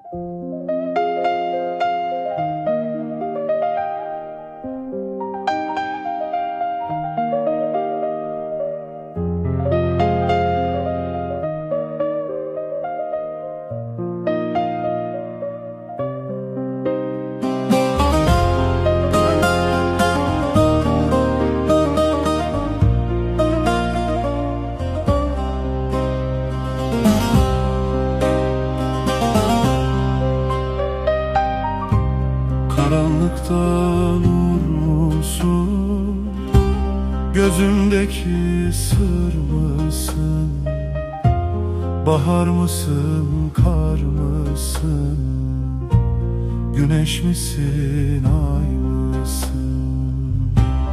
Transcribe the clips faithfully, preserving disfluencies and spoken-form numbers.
Karanlıkta nur musun? Gözümdeki sır mısın? Bahar mısın, kar mısın? Güneş misin, ay mısın?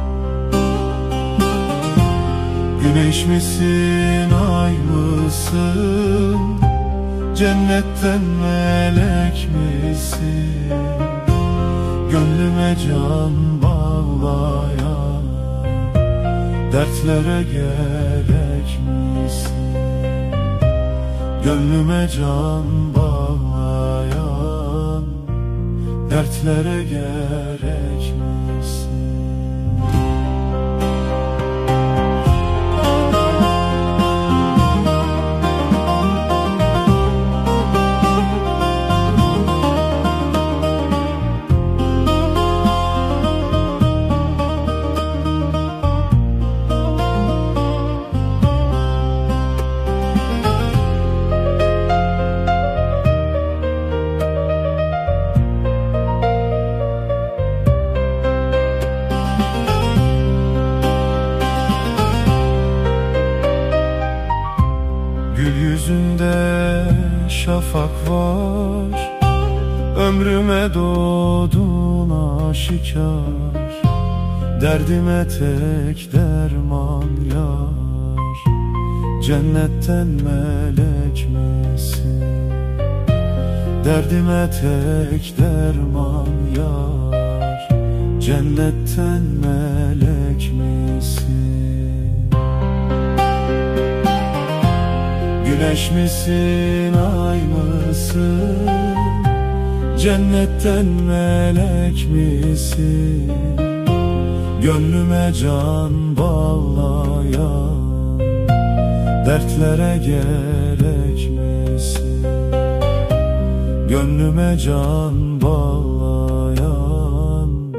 Güneş misin, ay mısın? Cennetten melek misin? Gönlüme can bağlayan, dertlere gerek misin? Gönlüme can bağlayan, dertlere gerek misin? Gül yüzünde şafak var, ömrüme doğdun aşikar. Derdime tek derman yar, cennetten melek misin? Derdime tek derman yar, cennetten melek misin? Güneş misin, ay mısın? Cennetten melek misin? Gönlüme can bağlayan, dertlere gerek misin? Gönlüme can bağlayan,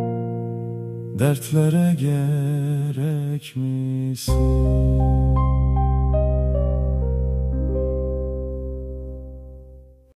dertlere gerek misin?